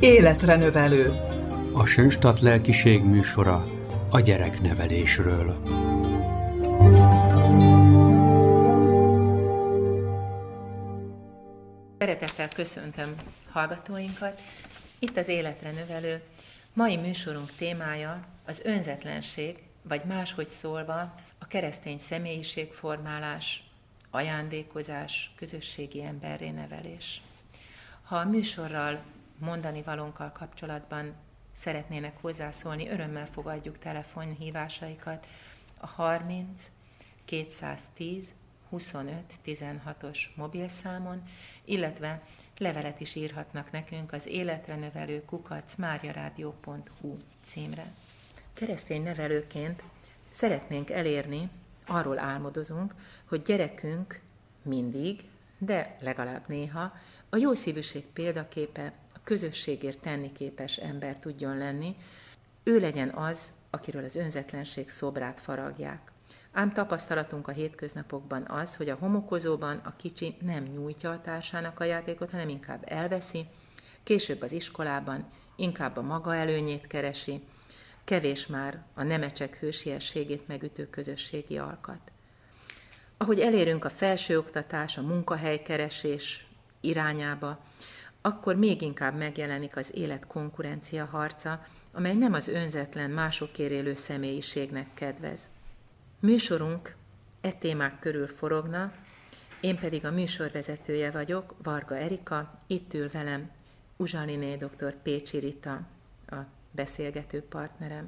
Életre növelő. A Sönstadt lelkiség műsora a gyereknevelésről. Szeretettel köszöntöm hallgatóinkat. Itt az Életre növelő. Mai műsorunk témája az önzetlenség, vagy máshogy szólva a keresztény személyiségformálás, ajándékozás, közösségi emberré nevelés. Ha a műsorral, mondani valónkkal kapcsolatban szeretnének hozzászólni, örömmel fogadjuk telefonhívásaikat a 30 210 25 16-os mobilszámon, illetve levelet is írhatnak nekünk az életrenevelő@mariaradio.hu címre. Keresztény nevelőként szeretnénk elérni, arról álmodozunk, hogy gyerekünk mindig, de legalább néha a jószívűség példaképe, a közösségért tenni képes ember tudjon lenni, ő legyen az, akiről az önzetlenség szobrát faragják. Ám tapasztalatunk a hétköznapokban az, hogy a homokozóban a kicsi nem nyújtja a társának a játékot, hanem inkább elveszi, később az iskolában inkább a maga előnyét keresi, kevés már a nemecsek hősiességét megütő közösségi alkat. Ahogy elérünk a felsőoktatás, a munkahelykeresés irányába, akkor még inkább megjelenik az élet konkurencia harca, amely nem az önzetlen, másokért élő személyiségnek kedvez. Műsorunk témák körül forogna, én pedig a műsorvezetője vagyok, Varga Erika, itt ül velem Uzsaliné dr. Pécsi Rita, a beszélgető partnerem.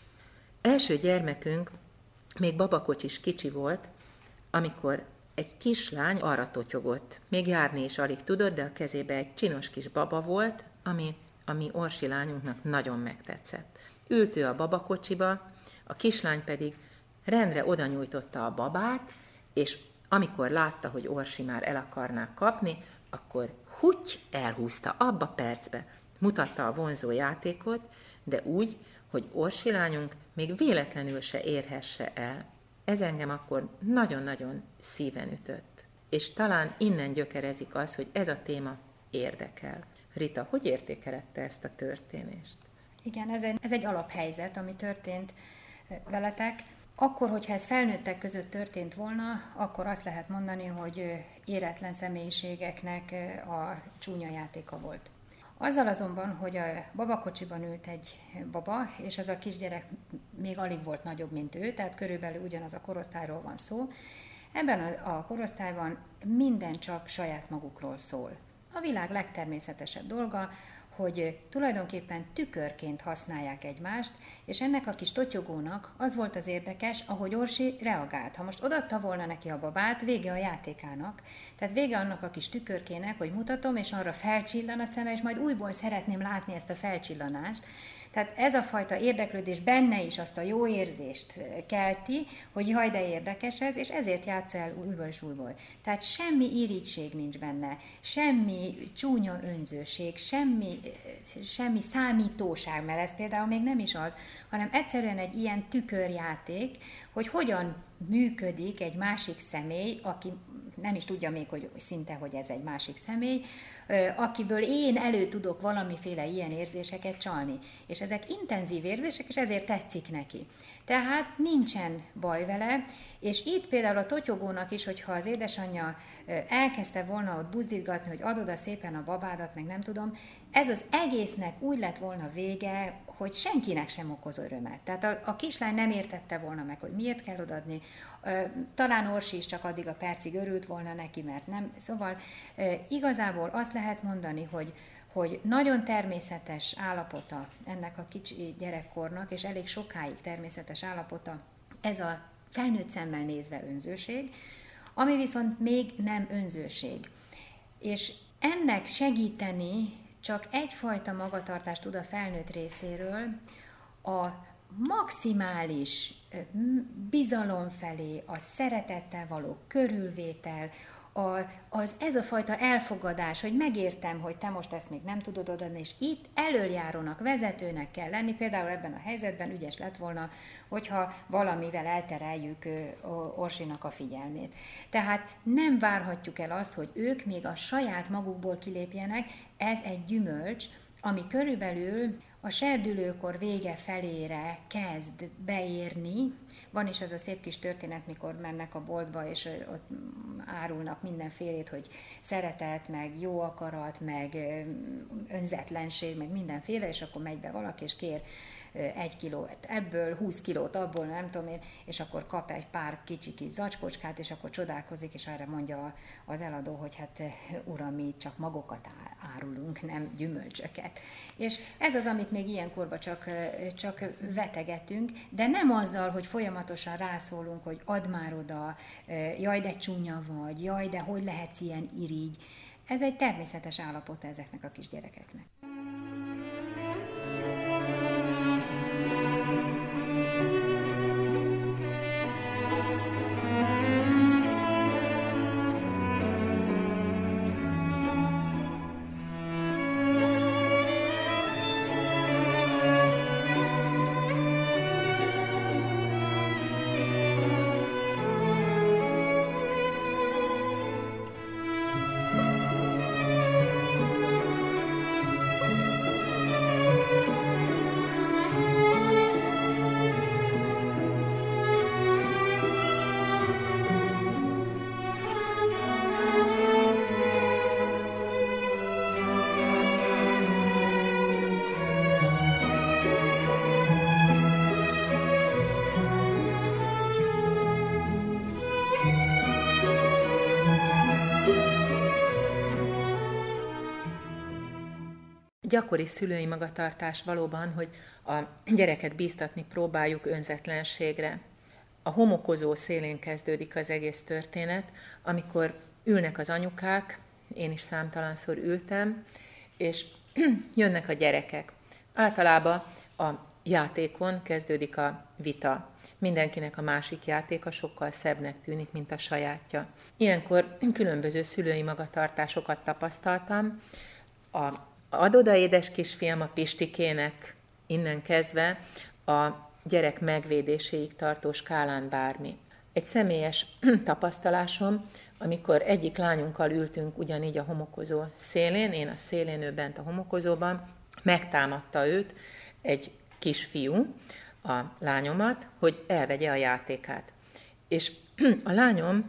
Első gyermekünk még babakocsis kicsi volt, amikor egy kislány arra totyogott. Még járni is alig tudott, de a kezébe egy csinos kis baba volt, ami a mi Orsi lányunknak nagyon megtetszett. Ült ő a babakocsiba, a kislány pedig rendre oda nyújtotta a babát, és amikor látta, hogy Orsi már el akarná kapni, akkor hutty elhúzta abba percbe. Mutatta a vonzó játékot, de úgy, hogy Orsi lányunk még véletlenül se érhesse el. Ez engem akkor nagyon-nagyon szíven ütött. És talán innen gyökerezik az, hogy ez a téma érdekel. Rita, hogy értékeled te ezt a történést? Igen, ez egy alaphelyzet, ami történt veletek. Akkor, hogyha ez felnőttek között történt volna, akkor azt lehet mondani, hogy éretlen személyiségeknek a csúnya játéka volt. Azzal azonban, hogy a babakocsiban ült egy baba, és az a kisgyerek még alig volt nagyobb, mint ő, tehát körülbelül ugyanaz a korosztályról van szó, ebben a korosztályban minden csak saját magukról szól. A világ legtermészetesebb dolga, hogy tulajdonképpen tükörként használják egymást, és ennek a kis totyogónak az volt az érdekes, ahogy Orsi reagált. Ha most odaadta volna neki a babát, vége a játékának, tehát vége annak a kis tükörkének, hogy mutatom, és arra felcsillan a szeme, és majd újból szeretném látni ezt a felcsillanást. Tehát ez a fajta érdeklődés benne is azt a jó érzést kelti, hogy jaj, de érdekes ez, és ezért játsza el újból és újból. Tehát semmi irigység nincs benne, semmi csúnya önzőség, semmi számítóság, mert ez például még nem is az, hanem egyszerűen egy ilyen tükörjáték, hogy hogyan működik egy másik személy, aki nem is tudja még, hogy szinte, hogy ez egy másik személy, akiből én elő tudok valamiféle ilyen érzéseket csalni. És ezek intenzív érzések, és ezért tetszik neki. Tehát nincsen baj vele, és itt például a totyogónak is, hogyha az édesanyja elkezdte volna ott buzdítgatni, hogy adod a szépen a babádat, meg nem tudom, ez az egésznek úgy lett volna vége, hogy senkinek sem okoz örömet. Tehát a kislány nem értette volna meg, hogy miért kell odadni. Talán Orsi is csak addig a percig örült volna neki, mert nem. Szóval igazából azt lehet mondani, hogy nagyon természetes állapota ennek a kicsi gyerekkornak, és elég sokáig természetes állapota ez a felnőtt szemmel nézve önzőség, ami viszont még nem önzőség. És ennek segíteni csak egyfajta magatartást tud a felnőtt részéről, a maximális bizalom felé, a szeretettel való körülvétel, ez a fajta elfogadás, hogy megértem, hogy te most ezt még nem tudod odaadni, és itt elöljárónak, vezetőnek kell lenni, például ebben a helyzetben ügyes lett volna, hogyha valamivel eltereljük Orsinak a figyelmét. Tehát nem várhatjuk el azt, hogy ők még a saját magukból kilépjenek, ez egy gyümölcs, ami körülbelül a serdülőkor vége felére kezd beérni. Van is az a szép kis történet, mikor mennek a boltba, és ott árulnak mindenfélét, hogy szeretet, meg jó akarat, meg önzetlenség, meg mindenféle, és akkor megy be valaki, és kér 1 kilót ebből, 20 kilót abból, nem tudom én, és akkor kap egy pár kicsi zacskócskát, és akkor csodálkozik, és erre mondja az eladó, hogy hát uram, mi csak magokat árulunk, nem gyümölcsöket. És ez az, amit még ilyenkorban csak vetegetünk, de nem azzal, hogy folyamatosan rászólunk, hogy add már oda, jaj, de csúnya vagy, jaj, de hogy lehetsz ilyen irigy. Ez egy természetes állapota ezeknek a kisgyerekeknek. Gyakori szülői magatartás valóban, hogy a gyereket bíztatni próbáljuk önzetlenségre. A homokozó szélén kezdődik az egész történet, amikor ülnek az anyukák, én is számtalanszor ültem, és jönnek a gyerekek. Általában a játékon kezdődik a vita. Mindenkinek a másik játéka sokkal szebbnek tűnik, mint a sajátja. Ilyenkor különböző szülői magatartásokat tapasztaltam. Add oda, édes kisfiam, a Pistikének, innen kezdve a gyerek megvédéséig tartó skálán bármi. Egy személyes tapasztalásom, amikor egyik lányunkkal ültünk ugyanígy a homokozó szélén, én a szélén, ő bent a homokozóban, megtámadta őt egy kisfiú, a lányomat, hogy elvegye a játékát. És a lányom,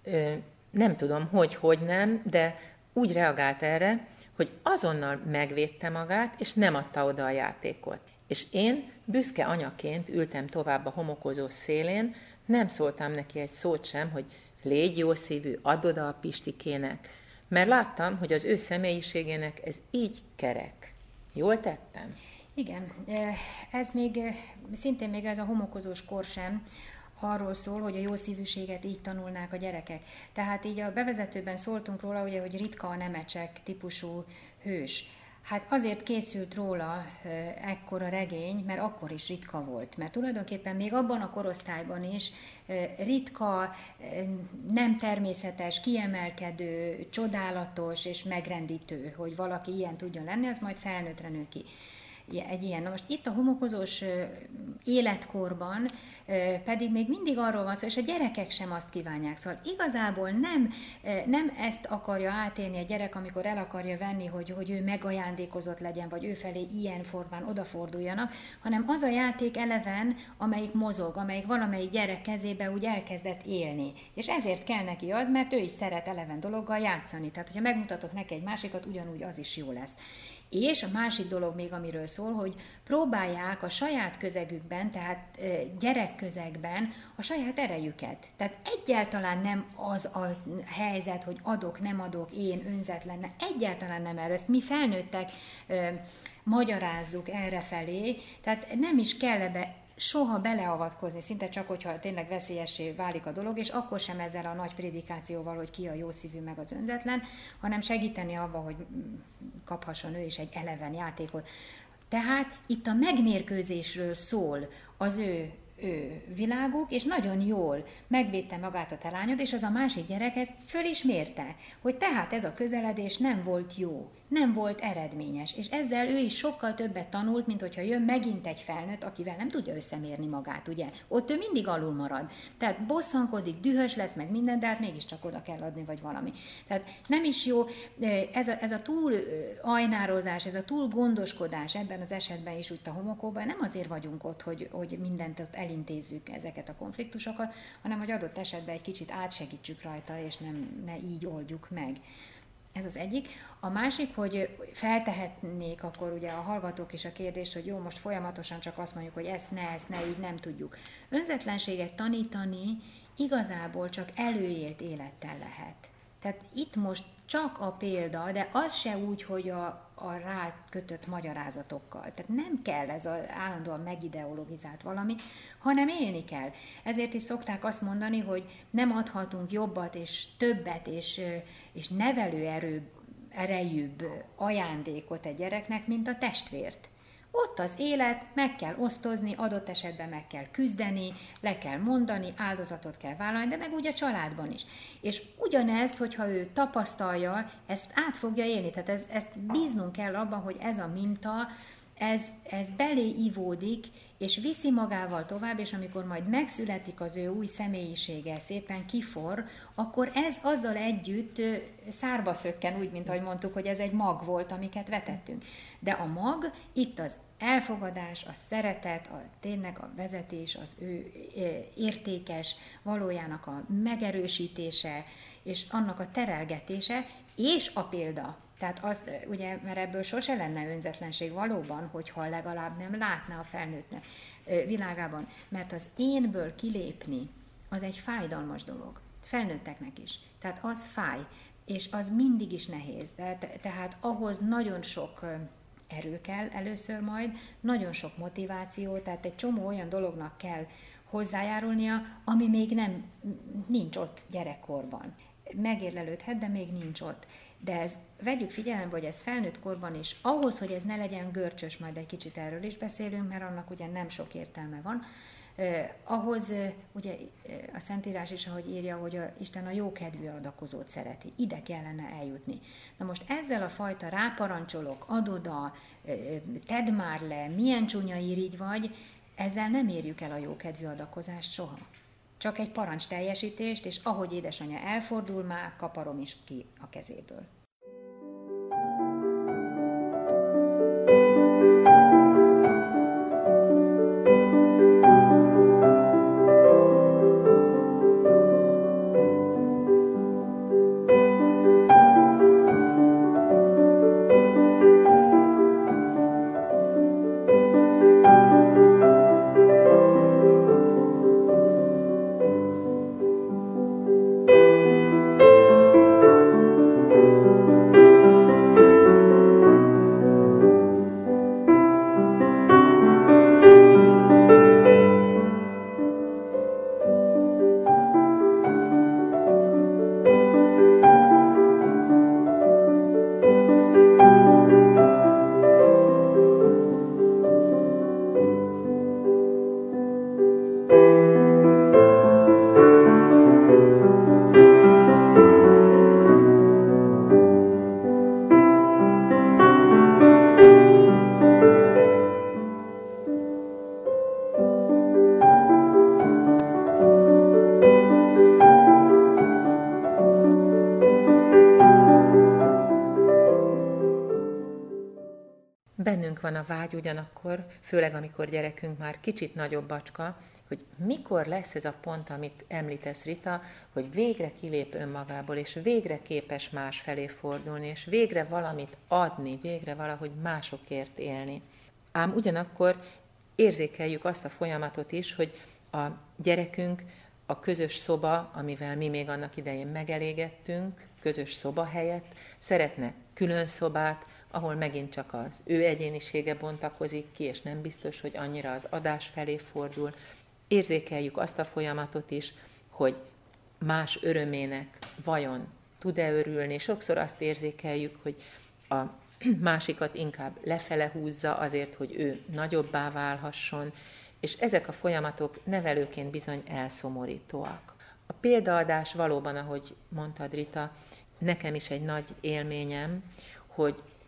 nem tudom, hogy nem, de úgy reagált erre, hogy azonnal megvédte magát, és nem adta oda a játékot. És én büszke anyaként ültem tovább a homokozó szélén, nem szóltam neki egy szót sem, hogy légy jó szívű, add oda a Pistikének, mert láttam, hogy az ő személyiségének ez így kerek. Jól tettem? Igen, ez szintén még ez a homokozós kor sem arról szól, hogy a jó szívűséget így tanulnák a gyerekek. Tehát így a bevezetőben szóltunk róla, ugye, hogy ritka a Nemecsek típusú hős. Hát azért készült róla ekkor a regény, mert akkor is ritka volt. Mert tulajdonképpen még abban a korosztályban is ritka, nem természetes, kiemelkedő, csodálatos és megrendítő, hogy valaki ilyen tudjon lenni, az majd felnőttre nő ki. Egy ilyen. Na most itt a homokozós életkorban pedig még mindig arról van szó, és a gyerekek sem azt kívánják. Szóval igazából nem ezt akarja átélni a gyerek, amikor el akarja venni, hogy ő megajándékozott legyen, vagy ő felé ilyen formán odaforduljanak, hanem az a játék eleven, amelyik mozog, amelyik valamelyik gyerek kezébe úgy elkezdett élni. És ezért kell neki az, mert ő is szeret eleven dologgal játszani. Tehát, hogyha megmutatok neki egy másikat, ugyanúgy az is jó lesz. És a másik dolog még, amiről szól, hogy próbálják a saját közegükben, tehát gyerekközegben a saját erejüket. Tehát egyáltalán nem az a helyzet, hogy adok, nem adok, én önzetlen, egyáltalán nem erről. Ezt mi felnőttek magyarázzuk errefelé, tehát nem is kell ebbe soha beleavatkozni, szinte csak, hogyha tényleg veszélyessé válik a dolog, és akkor sem ezzel a nagy prédikációval, hogy ki a jó szívű meg az önzetlen, hanem segíteni abba, hogy kaphasson ő is egy eleven játékot. Tehát itt a megmérkőzésről szól az ő világuk, és nagyon jól megvédte magát a te lányod, és az a másik gyerek ezt föl is mérte, hogy tehát ez a közeledés nem volt jó. nem volt eredményes. És ezzel ő is sokkal többet tanult, mint hogyha jön megint egy felnőtt, akivel nem tudja összemérni magát, ugye? Ott ő mindig alul marad. Tehát bosszankodik, dühös lesz, meg minden, de hát mégiscsak oda kell adni, vagy valami. Tehát nem is jó, ez a túl ajnározás, ez a túl gondoskodás ebben az esetben is úgy a homokóban, nem azért vagyunk ott, hogy mindent ott elintézzük ezeket a konfliktusokat, hanem hogy adott esetben egy kicsit átsegítsük rajta, és ne így oldjuk meg. Ez az egyik. A másik, hogy feltehetnék akkor ugye a hallgatók is a kérdést, hogy jó, most folyamatosan csak azt mondjuk, hogy ezt ne, így nem tudjuk. Önzetlenséget tanítani igazából csak előélt élettel lehet. Tehát itt most csak a példa, de az se úgy, hogy a rákötött magyarázatokkal. Tehát nem kell ez az állandóan megideologizált valami, hanem élni kell. Ezért is szokták azt mondani, hogy nem adhatunk jobbat és többet és nevelő erejűbb ajándékot egy gyereknek, mint a testvért. Ott az élet, meg kell osztozni, adott esetben meg kell küzdeni, le kell mondani, áldozatot kell vállalni, de meg úgy a családban is. És ugyanezt, hogyha ő tapasztalja, ezt át fogja élni. Tehát ezt bíznunk kell abban, hogy ez a minta, ez belé ivódik, és viszi magával tovább, és amikor majd megszületik az ő új személyisége, szépen kifor, akkor ez azzal együtt szárba szökken, úgy, mint ahogy mondtuk, hogy ez egy mag volt, amiket vetettünk. De a mag, itt az elfogadás, a szeretet, tényleg a vezetés, az ő értékes valójának a megerősítése, és annak a terelgetése, és a példa. Tehát azt, ugye, mert ebből sose lenne önzetlenség valóban, hogyha legalább nem látná a felnőttnek világában. Mert az énből kilépni, az egy fájdalmas dolog. Felnőtteknek is. Tehát az fáj, és az mindig is nehéz. Tehát ahhoz nagyon sok erő kell először majd, nagyon sok motiváció, tehát egy csomó olyan dolognak kell hozzájárulnia, ami még nincs ott gyerekkorban. Megérlelődhet, de még nincs ott. De vegyük figyelembe, hogy ez felnőtt korban is, ahhoz, hogy ez ne legyen görcsös, majd egy kicsit erről is beszélünk, mert annak ugye nem sok értelme van, ahhoz ugye a Szentírás is, ahogy írja, hogy Isten a jókedvű adakozót szereti. Ide kellene eljutni. Na most ezzel a fajta ráparancsolok, ad oda, tedd már le, milyen csúnya irigy vagy, ezzel nem érjük el a jókedvű adakozást soha. Csak egy parancs teljesítést, és ahogy édesanyja elfordul, már kaparom is ki a kezéből. Bennünk van a vágy ugyanakkor, főleg amikor gyerekünk már kicsit nagyobb bacska, hogy mikor lesz ez a pont, amit említesz, Rita, hogy végre kilép önmagából, és végre képes más felé fordulni, és végre valamit adni, végre valahogy másokért élni. Ám ugyanakkor érzékeljük azt a folyamatot is, hogy a gyerekünk a közös szoba, amivel mi még annak idején megelégettünk, közös szoba helyett szeretne külön szobát, ahol megint csak az ő egyénisége bontakozik ki, és nem biztos, hogy annyira az adás felé fordul. Érzékeljük azt a folyamatot is, hogy más örömének vajon tud-e örülni. Sokszor azt érzékeljük, hogy a másikat inkább lefele húzza azért, hogy ő nagyobbá válhasson, és ezek a folyamatok nevelőként bizony elszomorítóak. A példaadás valóban, ahogy mondtad, Rita, nekem is egy nagy élményem, hogy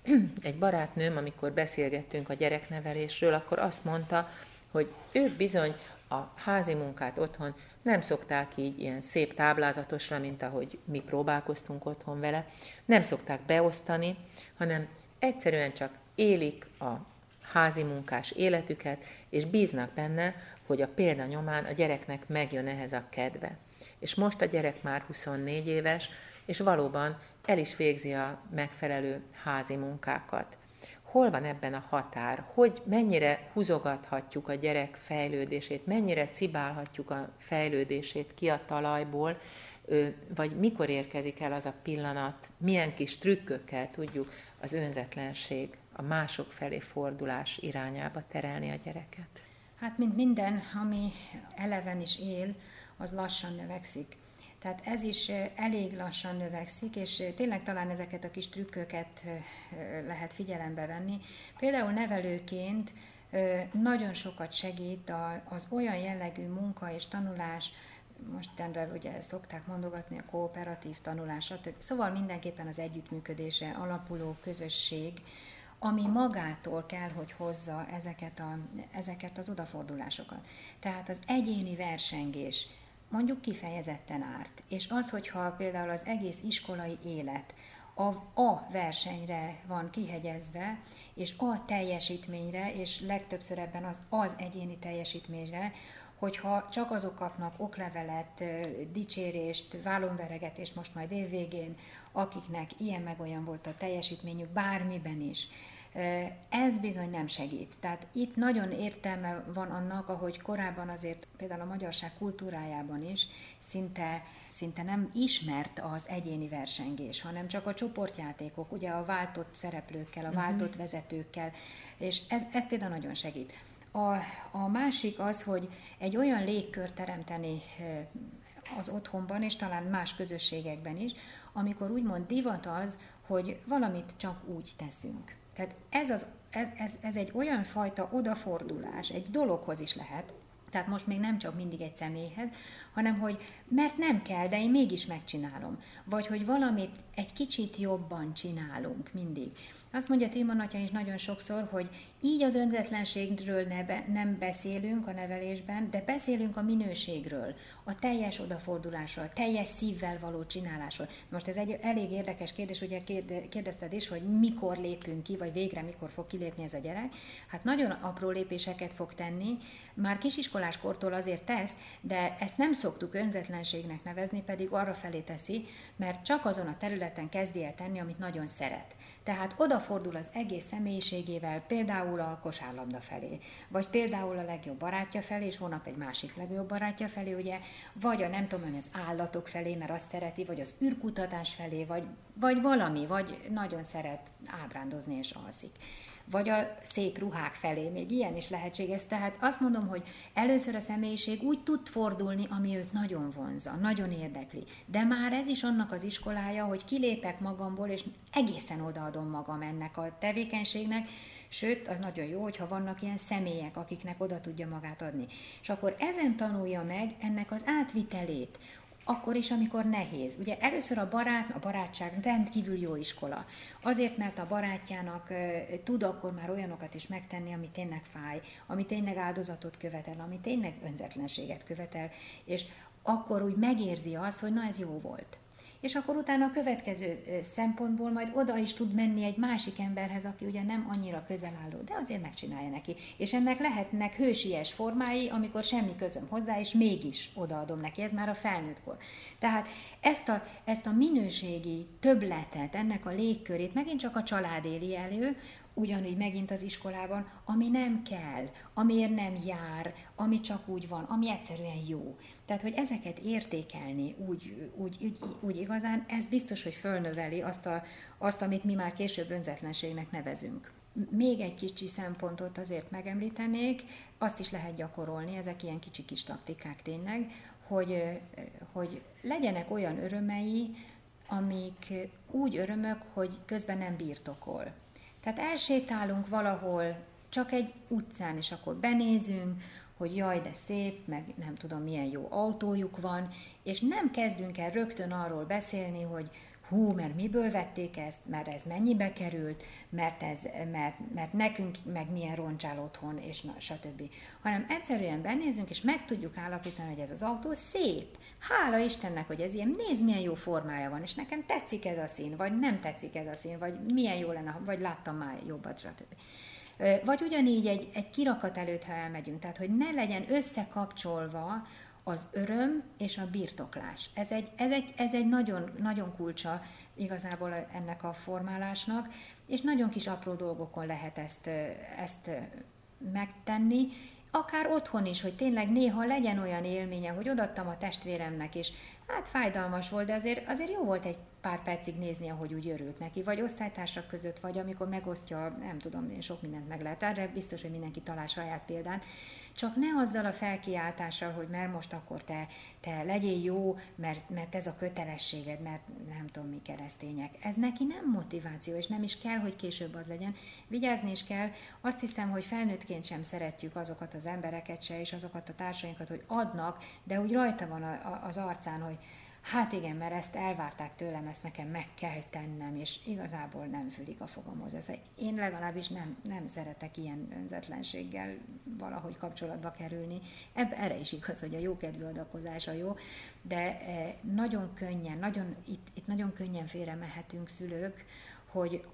egy barátnőm, amikor beszélgettünk a gyereknevelésről, akkor azt mondta, hogy ők bizony a házi munkát otthon nem szokták így ilyen szép táblázatosra, mint ahogy mi próbálkoztunk otthon vele, nem szokták beosztani, hanem egyszerűen csak élik a házi munkás életüket, és bíznak benne, hogy a példa nyomán a gyereknek megjön ehhez a kedve. És most a gyerek már 24 éves, és valóban el is végzi a megfelelő házi munkákat. Hol van ebben a határ? Hogy mennyire húzogathatjuk a gyerek fejlődését, mennyire cibálhatjuk a fejlődését ki a talajból, vagy mikor érkezik el az a pillanat, milyen kis trükkökkel tudjuk az önzetlenség, a mások felé fordulás irányába terelni a gyereket? Hát, mint minden, ami eleven is él, az lassan növekszik. Tehát ez is elég lassan növekszik, és tényleg talán ezeket a kis trükköket lehet figyelembe venni. Például nevelőként nagyon sokat segít az olyan jellegű munka és tanulás, mostanra ugye szokták mondogatni a kooperatív tanulás, stb. Szóval mindenképpen az együttműködésre alapuló közösség, ami magától kell, hogy hozza ezeket az odafordulásokat. Tehát az egyéni versengés mondjuk kifejezetten árt. És az, hogyha például az egész iskolai élet a versenyre van kihegyezve, és a teljesítményre, és legtöbbször ebben az egyéni teljesítményre, hogyha csak azok kapnak oklevelet, dicsérést, vállonveregetést most majd évvégén, akiknek ilyen meg olyan volt a teljesítményük bármiben is, ez bizony nem segít. Tehát itt nagyon értelme van annak, ahogy korábban azért például a magyarság kultúrájában is szinte nem ismert az egyéni versengés, hanem csak a csoportjátékok, ugye a váltott szereplőkkel, a váltott vezetőkkel, és ez például nagyon segít. A másik az, hogy egy olyan légkört teremteni az otthonban, és talán más közösségekben is, amikor úgymond divat az, hogy valamit csak úgy teszünk. Tehát ez egy olyan fajta odafordulás, egy dologhoz is lehet, tehát most még nem csak mindig egy személyhez, hanem hogy mert nem kell, de én mégis megcsinálom. Vagy hogy valamit egy kicsit jobban csinálunk mindig. Azt mondja Tilman atya is nagyon sokszor, hogy így az önzetlenségről nem beszélünk a nevelésben, de beszélünk a minőségről, a teljes odafordulásról, a teljes szívvel való csinálásról. Most ez egy elég érdekes kérdés, ugye kérdezted is, hogy mikor lépünk ki, vagy végre mikor fog kilépni ez a gyerek. Hát nagyon apró lépéseket fog tenni, már kisiskolás kortól azért tesz, de ezt nem szoktuk önzetlenségnek nevezni, pedig arra felé teszi, mert csak azon a területen kezdi el tenni, amit nagyon szeret. Tehát odafordul az egész személyiségével, például a kosárlabda felé, vagy például a legjobb barátja felé, és holnap egy másik legjobb barátja felé, ugye, vagy a nem tudom, az állatok felé, mert azt szereti, vagy az űrkutatás felé, vagy valami, vagy nagyon szeret ábrándozni és alszik. Vagy a szép ruhák felé, még ilyen is lehetséges. Tehát azt mondom, hogy először a személyiség úgy tud fordulni, ami őt nagyon vonzza, nagyon érdekli. De már ez is annak az iskolája, hogy kilépek magamból, és egészen odaadom magam ennek a tevékenységnek, sőt, az nagyon jó, hogyha vannak ilyen személyek, akiknek oda tudja magát adni. És akkor ezen tanulja meg ennek az átvitelét, akkor is, amikor nehéz. Ugye először a barátság rendkívül jó iskola. Azért, mert a barátjának tud akkor már olyanokat is megtenni, ami tényleg fáj, ami tényleg áldozatot követel, ami tényleg önzetlenséget követel, és akkor úgy megérzi azt, hogy na ez jó volt. És akkor utána a következő szempontból majd oda is tud menni egy másik emberhez, aki ugye nem annyira közel álló, de azért megcsinálja neki. És ennek lehetnek hősies formái, amikor semmi közöm hozzá, és mégis odaadom neki, ez már a felnőttkor. Tehát ezt a minőségi többletet, ennek a légkörét megint csak a család éli elő, ugyanígy megint az iskolában, ami nem kell, amiért nem jár, ami csak úgy van, ami egyszerűen jó. Tehát, hogy ezeket értékelni úgy igazán, ez biztos, hogy fölnöveli azt, amit mi már később önzetlenségnek nevezünk. Még egy kicsi szempontot azért megemlítenék, azt is lehet gyakorolni, ezek ilyen kicsi kis taktikák tényleg, hogy legyenek olyan örömei, amik úgy örömök, hogy közben nem birtokol. Tehát elsétálunk valahol, csak egy utcán, és akkor benézünk, hogy jaj, de szép, meg nem tudom, milyen jó autójuk van, és nem kezdünk el rögtön arról beszélni, hogy mert miből vették ezt, mert ez mennyibe került, mert nekünk meg milyen roncsál otthon, és stb. Hanem egyszerűen benézünk, és meg tudjuk állapítani, hogy ez az autó szép. Hála Istennek, hogy ez ilyen, nézd, milyen jó formája van, és nekem tetszik ez a szín, vagy nem tetszik ez a szín, vagy milyen jó lenne, vagy láttam már jobbat, stb. Vagy ugyanígy egy kirakat előtt, ha elmegyünk, tehát hogy ne legyen összekapcsolva az öröm és a birtoklás. Ez egy nagyon, nagyon kulcsa igazából ennek a formálásnak, és nagyon kis apró dolgokon lehet ezt megtenni, akár otthon is, hogy tényleg néha legyen olyan élménye, hogy odaadtam a testvéremnek, és hát fájdalmas volt, de azért jó volt egy pár percig nézni, ahogy úgy örült neki, vagy osztálytársak között, vagy amikor megosztja, nem tudom, én sok mindent meg lehet. Erre biztos, hogy mindenki talál saját példát. Csak ne azzal a felkiáltással, hogy mert most akkor te legyél jó, mert ez a kötelességed, mert nem tudom mi keresztények. Ez neki nem motiváció, és nem is kell, hogy később az legyen. Vigyázni is kell. Azt hiszem, hogy felnőttként sem szeretjük azokat az embereket se, és azokat a társainkat, hogy adnak, de úgy rajta van az arcán, hogy hát igen, mert ezt elvárták tőlem, ezt nekem meg kell tennem, és igazából nem fülik a fogamhoz. Én legalábbis nem szeretek ilyen önzetlenséggel valahogy kapcsolatba kerülni. Erre is igaz, hogy a jókedvű adakozás a jó, de nagyon könnyen, itt nagyon könnyen félre mehetünk szülők, hogy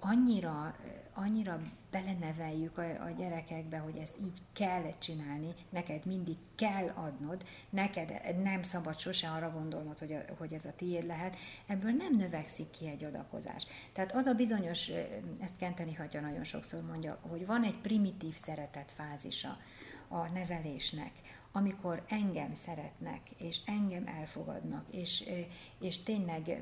annyira beleneveljük a gyerekekbe, hogy ezt így kell csinálni, neked mindig kell adnod, neked nem szabad sose arra gondolnod, hogy ez a tiéd lehet, ebből nem növekszik ki egy adakozás. Tehát az a bizonyos, ezt Kenteni Hatya nagyon sokszor mondja, hogy van egy primitív szeretet fázisa a nevelésnek, amikor engem szeretnek, és engem elfogadnak, és tényleg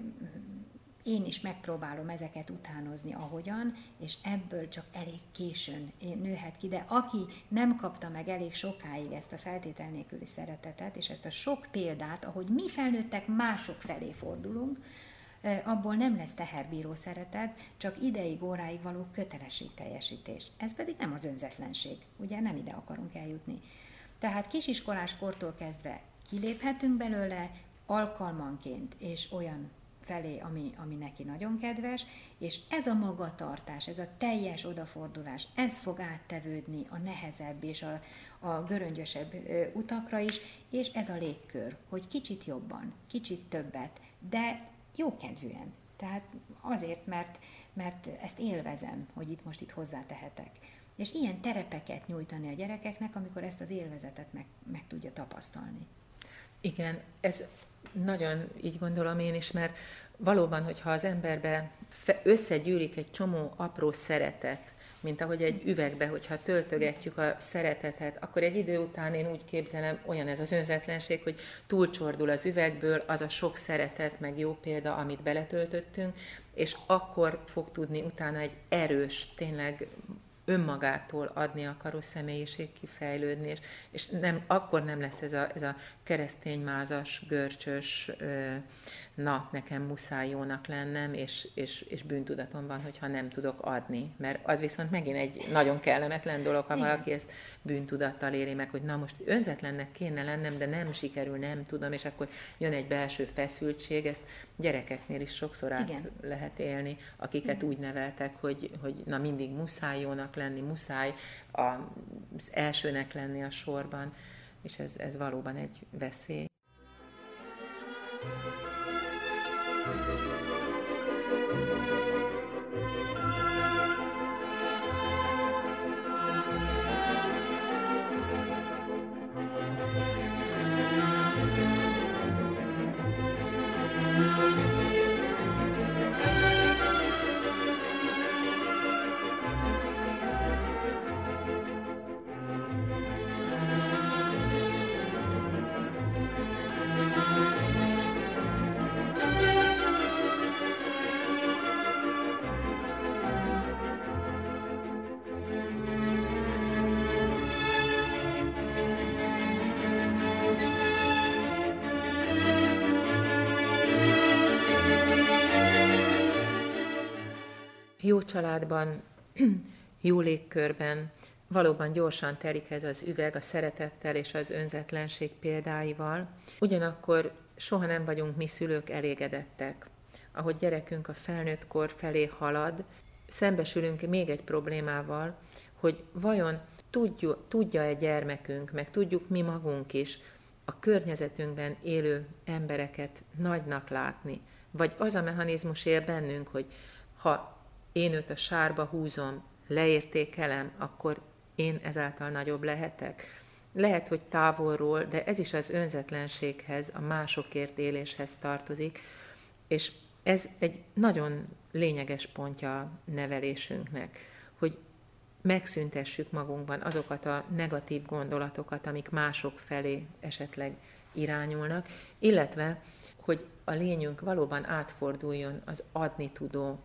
én is megpróbálom ezeket utánozni ahogyan, és ebből csak elég későn nőhet ki, de aki nem kapta meg elég sokáig ezt a feltétel nélküli szeretetet, és ezt a sok példát, ahogy mi felnőttek mások felé fordulunk, abból nem lesz teherbíró szeretet, csak ideig, óráig való kötelességteljesítés. Ez pedig nem az önzetlenség, ugye nem ide akarunk eljutni. Tehát kisiskolás kortól kezdve kiléphetünk belőle alkalmanként, és olyan felé, ami neki nagyon kedves, és ez a magatartás, ez a teljes odafordulás, ez fog áttevődni a nehezebb és a göröngyösebb utakra is, és ez a légkör, hogy kicsit jobban, kicsit többet, de jókedvűen. Tehát azért, mert ezt élvezem, hogy itt hozzátehetek. És ilyen terepeket nyújtani a gyerekeknek, amikor ezt az élvezetet meg tudja tapasztalni. Igen, ez nagyon így gondolom én is, mert valóban, hogyha az emberbe összegyűlik egy csomó apró szeretet, mint ahogy egy üvegbe, hogyha töltögetjük a szeretetet, akkor egy idő után én úgy képzelem, olyan ez az önzetlenség, hogy túlcsordul az üvegből az a sok szeretet, meg jó példa, amit beletöltöttünk, és akkor fog tudni utána egy erős, tényleg önmagától adni akaró személyiség kifejlődni, és akkor nem lesz ez a kereszténymázas, görcsös, na, nekem muszáj jónak lennem, és bűntudatom van, hogyha nem tudok adni. Mert az viszont megint egy nagyon kellemetlen dolog, ha valaki ezt bűntudattal éri meg, hogy na most önzetlennek kéne lennem, de nem sikerül, nem tudom, és akkor jön egy belső feszültség, ezt gyerekeknél is sokszor át lehet élni, akiket úgy neveltek, hogy na mindig muszáj jónak lenni, muszáj az elsőnek lenni a sorban, és ez valóban egy veszély. Jó családban, jó légkörben valóban gyorsan telik ez az üveg a szeretettel és az önzetlenség példáival. Ugyanakkor soha nem vagyunk mi szülők elégedettek. ahogy gyerekünk a felnőtt kor felé halad, szembesülünk még egy problémával, hogy vajon tudja-e gyermekünk, meg tudjuk mi magunk is a környezetünkben élő embereket nagynak látni, vagy az a mechanizmus él bennünk, hogy ha én őt a sárba húzom, leértékelem, akkor én ezáltal nagyobb lehetek. Lehet, hogy távolról, de ez is az önzetlenséghez, a másokért éléshez tartozik, és ez egy nagyon lényeges pontja a nevelésünknek, hogy megszüntessük magunkban azokat a negatív gondolatokat, amik mások felé esetleg irányulnak, illetve, hogy a lényünk valóban átforduljon az adni tudó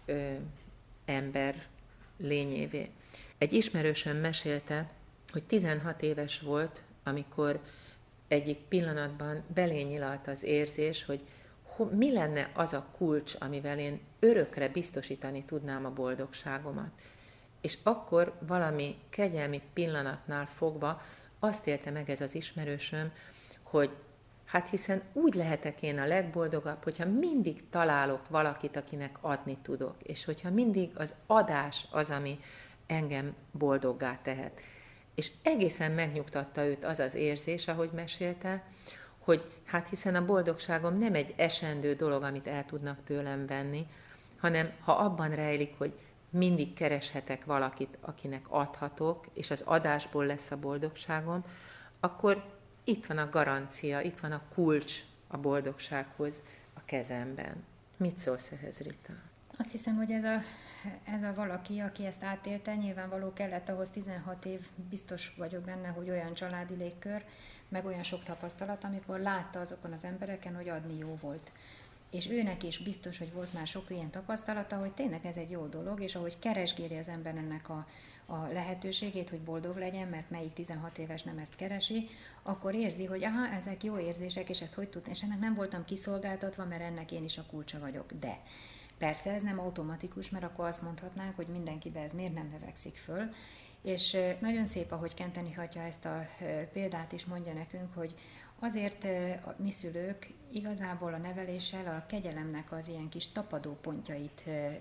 ember lényévé. Egy ismerősöm mesélte, hogy 16 éves volt, amikor egyik pillanatban belényilalt az érzés, hogy mi lenne az a kulcs, amivel én örökre biztosítani tudnám a boldogságomat. És akkor valami kegyelmi pillanatnál fogva azt élte meg ez az ismerősöm, hogy hát hiszen úgy lehetek én a legboldogabb, hogyha mindig találok valakit, akinek adni tudok, és hogyha mindig az adás az, ami engem boldoggá tehet. És egészen megnyugtatta őt az az érzés, ahogy mesélte, hogy hát hiszen a boldogságom nem egy esendő dolog, amit el tudnak tőlem venni, hanem ha abban rejlik, hogy mindig kereshetek valakit, akinek adhatok, és az adásból lesz a boldogságom, akkor itt van a garancia, itt van a kulcs a boldogsághoz a kezemben. Mit szólsz ehhez, Rita? Azt hiszem, hogy ez a valaki, aki ezt átélte, nyilvánvaló kellett ahhoz 16 év, biztos vagyok benne, hogy olyan családi légkör, meg olyan sok tapasztalat, amikor látta azokon az embereken, hogy adni jó volt. És őnek is biztos, hogy volt már sok ilyen tapasztalata, hogy tényleg ez egy jó dolog, és ahogy keresgéli az ember ennek a lehetőségét, hogy boldog legyen, mert melyik 16 éves nem ezt keresi, akkor érzi, hogy ezek jó érzések, és ezt hogy tudtam, és ennek nem voltam kiszolgáltatva, mert ennek én is a kulcsa vagyok. De persze ez nem automatikus, mert akkor azt mondhatnánk, hogy mindenkibe ez miért nem növekszik föl, és nagyon szép, ahogy Kenteni Hatya ezt a példát is mondja nekünk, hogy azért mi szülők igazából a neveléssel a kegyelemnek az ilyen kis tapadópontjait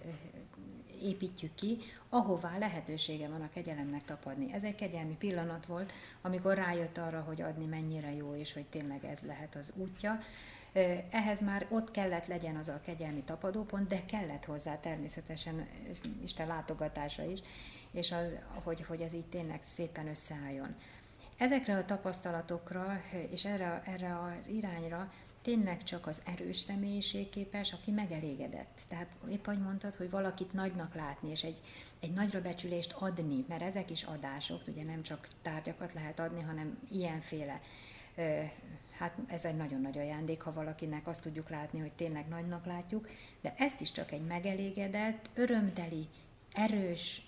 építjük ki, ahová lehetősége van a kegyelemnek tapadni. Ez egy kegyelmi pillanat volt, amikor rájött arra, hogy adni mennyire jó, és hogy tényleg ez lehet az útja. Ehhez már ott kellett legyen az a kegyelmi tapadópont, de kellett hozzá természetesen Isten látogatása is, és az, hogy ez így tényleg szépen összeálljon. Ezekre a tapasztalatokra és erre az irányra tényleg csak az erős személyiség képes, aki megelégedett. Tehát épp ahogy mondtad, hogy valakit nagynak látni, és egy nagyra becsülést adni, mert ezek is adások, ugye nem csak tárgyakat lehet adni, hanem ilyenféle. Hát ez egy nagyon nagy ajándék, ha valakinek azt tudjuk látni, hogy tényleg nagynak látjuk, de ezt is csak egy megelégedett, örömteli, erős,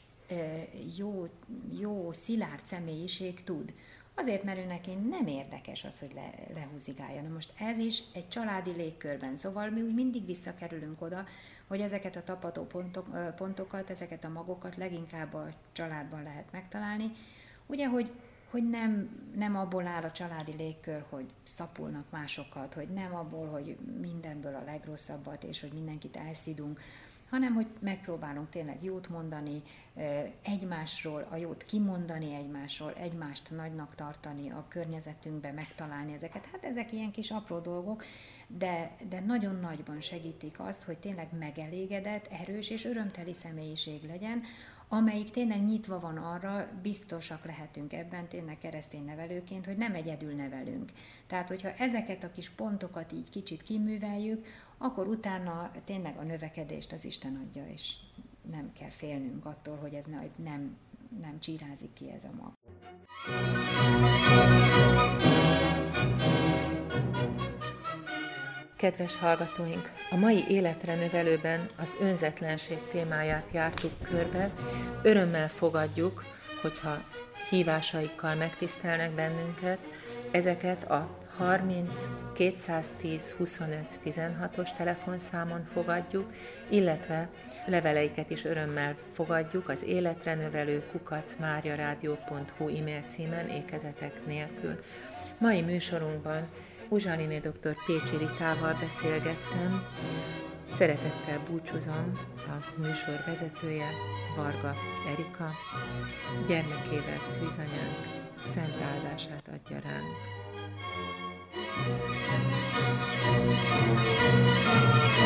jó, szilárd személyiség tud. Azért, mert ő neki nem érdekes az, hogy lehúzigálja. Na most ez is egy családi légkörben, szóval mi úgy mindig visszakerülünk oda, hogy ezeket a tapadó pontokat, ezeket a magokat leginkább a családban lehet megtalálni. Ugye, hogy nem abból áll a családi légkör, hogy szapulnak másokat, hogy nem abból, hogy mindenből a legrosszabbat, és hogy mindenkit elszidunk, hanem hogy megpróbálunk tényleg jót mondani egymásról, a jót kimondani egymásról, egymást nagynak tartani, a környezetünkben megtalálni ezeket. Hát ezek ilyen kis apró dolgok, de nagyon nagyban segítik azt, hogy tényleg megelégedett, erős és örömteli személyiség legyen, amelyik tényleg nyitva van arra, biztosak lehetünk ebben tényleg keresztény nevelőként, hogy nem egyedül nevelünk. Tehát, hogyha ezeket a kis pontokat így kicsit kiműveljük, akkor utána tényleg a növekedést az Isten adja, és nem kell félnünk attól, hogy ez nem csírázik ki ez a mag. Kedves hallgatóink, a mai Életre növelőben az önzetlenség témáját jártuk körbe. Örömmel fogadjuk, hogyha hívásaikkal megtisztelnek bennünket. Ezeket a 30 210 25 16-os telefonszámon fogadjuk, illetve leveleiket is örömmel fogadjuk az életrenövelő@mariaradio.hu e-mail címen ékezetek nélkül. Mai műsorunkban Uzsaliné dr. Pécsi Ritával beszélgettem Szeretettel búcsúzom a műsor vezetője, Varga Erika, gyermekével szűzanyánk szent áldását adja ránk.